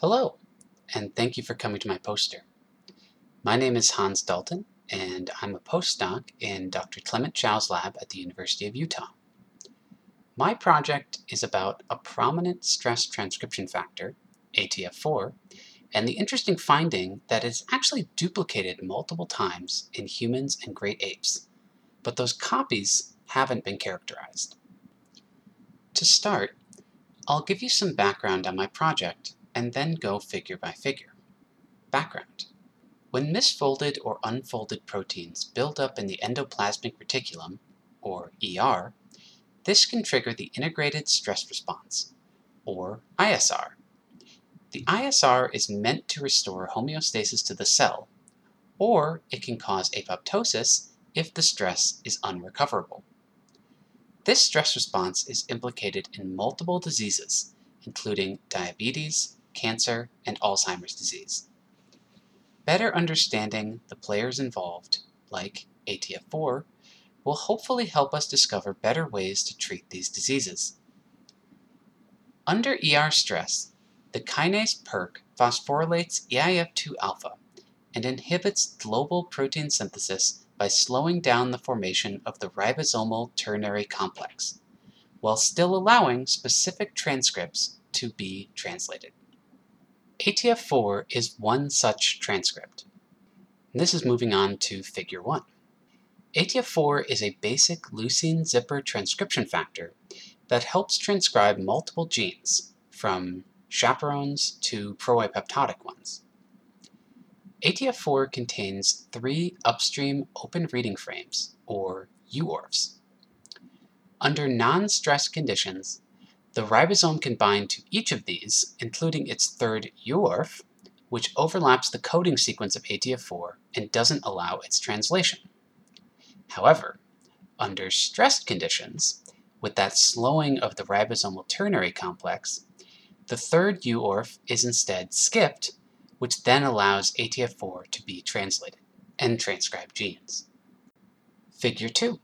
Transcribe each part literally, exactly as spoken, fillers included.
Hello, and thank you for coming to my poster. My name is Hans Dalton, and I'm a postdoc in Doctor Clement Chow's lab at the University of Utah. My project is about a prominent stress transcription factor, A T F four, and the interesting finding that it's actually duplicated multiple times in humans and great apes, but those copies haven't been characterized. To start, I'll give you some background on my project and then go figure by figure. Background. When misfolded or unfolded proteins build up in the endoplasmic reticulum, or E R, this can trigger the integrated stress response, or I S R. The I S R is meant to restore homeostasis to the cell, or it can cause apoptosis if the stress is unrecoverable. This stress response is implicated in multiple diseases, including diabetes, cancer, and Alzheimer's disease. Better understanding the players involved, like A T F four, will hopefully help us discover better ways to treat these diseases. Under E R stress, the kinase PERK phosphorylates E I F two alpha and inhibits global protein synthesis by slowing down the formation of the ribosomal ternary complex, while still allowing specific transcripts to be translated. A T F four is one such transcript. This is moving on to figure one. A T F four is a basic leucine zipper transcription factor that helps transcribe multiple genes, from chaperones to pro-apoptotic ones. A T F four contains three upstream open reading frames, or U O R Fs. Under non-stress conditions, the ribosome can bind to each of these, including its third U O R F, which overlaps the coding sequence of A T F four and doesn't allow its translation. However, under stressed conditions, with that slowing of the ribosomal ternary complex, the third U O R F is instead skipped, which then allows A T F four to be translated and transcribe genes. Figure two.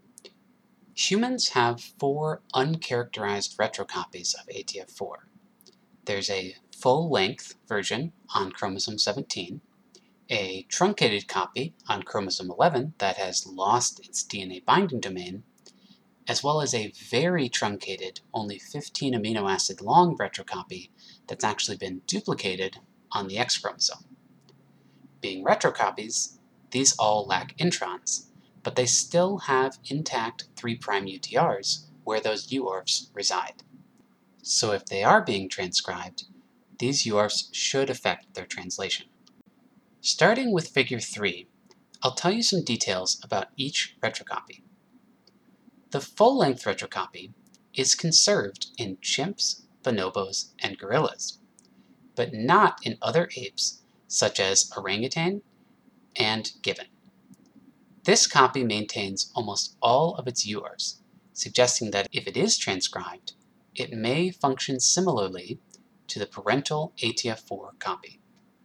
Humans have four uncharacterized retrocopies of A T F four. There's a full-length version on chromosome seventeen, a truncated copy on chromosome eleven that has lost its D N A binding domain, as well as a very truncated, only fifteen amino acid long retrocopy that's actually been duplicated on the X chromosome. Being retrocopies, these all lack introns, but they still have intact three prime U T Rs where those U O R Fs reside. So if they are being transcribed, these U O R Fs should affect their translation. Starting with figure three, I'll tell you some details about each retrocopy. The full-length retrocopy is conserved in chimps, bonobos, and gorillas, but not in other apes such as orangutan and gibbon. This copy maintains almost all of its U O R Fs, suggesting that if it is transcribed, it may function similarly to the parental A T F four copy.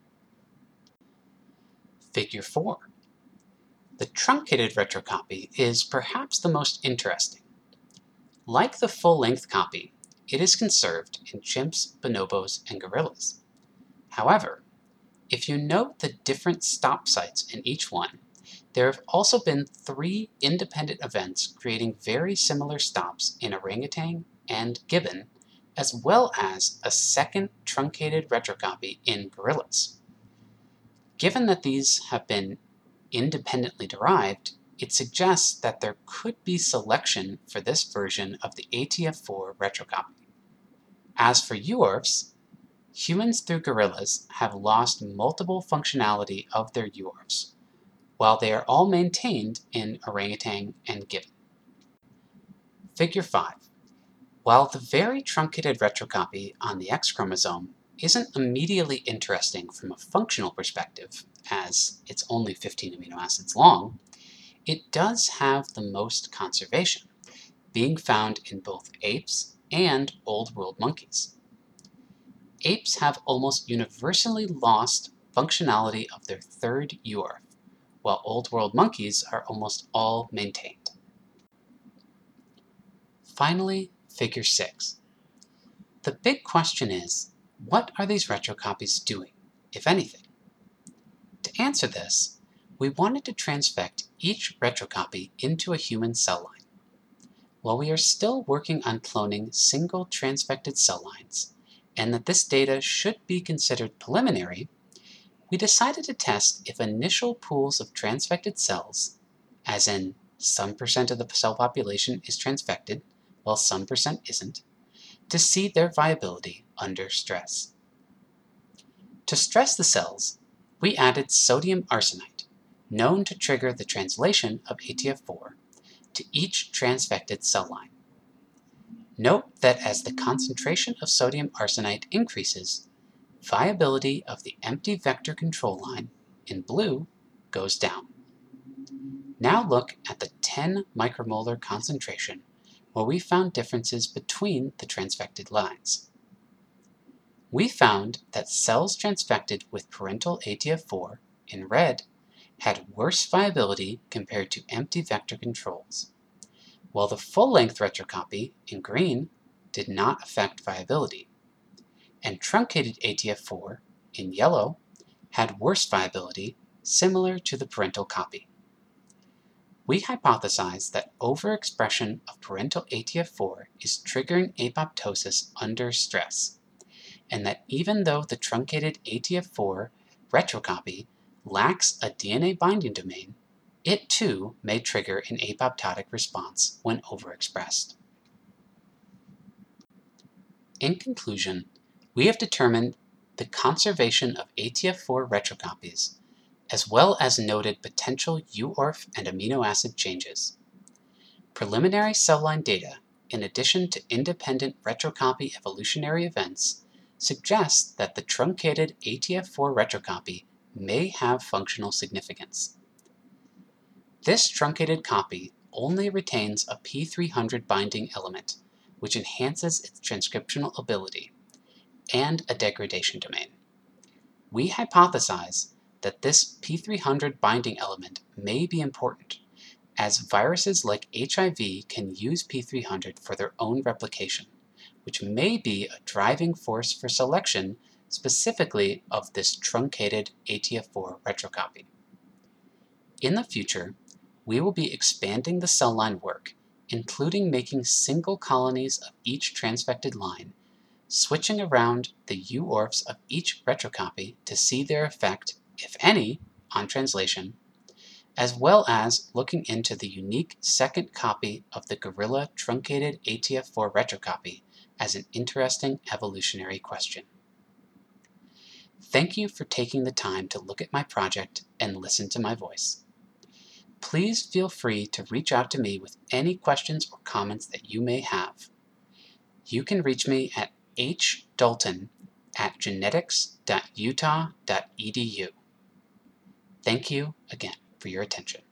Figure four. The truncated retrocopy is perhaps the most interesting. Like the full-length copy, it is conserved in chimps, bonobos, and gorillas. However, if you note the different stop sites in each one, there have also been three independent events creating very similar stops in orangutan and gibbon, as well as a second truncated retrocopy in gorillas. Given that these have been independently derived, it suggests that there could be selection for this version of the A T F four retrocopy. As for U O R Fs, humans through gorillas have lost multiple functionality of their U O R Fs, while they are all maintained in orangutan and gibbon. Figure five. While the very truncated retrocopy on the X chromosome isn't immediately interesting from a functional perspective, as it's only fifteen amino acids long, it does have the most conservation, being found in both apes and Old World monkeys. Apes have almost universally lost functionality of their third U O R F, while Old World monkeys are almost all maintained. Finally, figure six. The big question is, What are these retrocopies doing, if anything? To answer this, we wanted to transfect each retrocopy into a human cell line. While we are still working on cloning single transfected cell lines, and that this data should be considered preliminary, we decided to test if initial pools of transfected cells, as in some percent of the cell population is transfected while some percent isn't, to see their viability under stress. To stress the cells, we added sodium arsenite, known to trigger the translation of A T F four, to each transfected cell line. Note that as the concentration of sodium arsenite increases, viability of the empty vector control line, in blue, goes down. Now look at the ten micromolar concentration, where we found differences between the transfected lines. We found that cells transfected with parental A T F four, in red, had worse viability compared to empty vector controls, while the full-length retrocopy, in green, did not affect viability, and truncated A T F four, in yellow, had worse viability, similar to the parental copy. We hypothesized that overexpression of parental A T F four is triggering apoptosis under stress, and that even though the truncated A T F four retrocopy lacks a D N A binding domain, it too may trigger an apoptotic response when overexpressed. In conclusion, we have determined the conservation of A T F four retrocopies, as well as noted potential U A R F and amino acid changes. Preliminary cell line data, in addition to independent retrocopy evolutionary events, suggests that the truncated A T F four retrocopy may have functional significance. This truncated copy only retains a P three hundred binding element, which enhances its transcriptional ability, and a degradation domain. We hypothesize that this P three hundred binding element may be important, as viruses like H I V can use P three hundred for their own replication, which may be a driving force for selection specifically of this truncated A T F four retrocopy. In the future, we will be expanding the cell line work, including making single colonies of each transfected line, switching around the U A R Fs of each retrocopy to see their effect, if any, on translation, as well as looking into the unique second copy of the gorilla truncated A T F four retrocopy as an interesting evolutionary question. Thank you for taking the time to look at my project and listen to my voice. Please feel free to reach out to me with any questions or comments that you may have. You can reach me at h dalton at genetics dot utah dot e d u. Thank you again for your attention.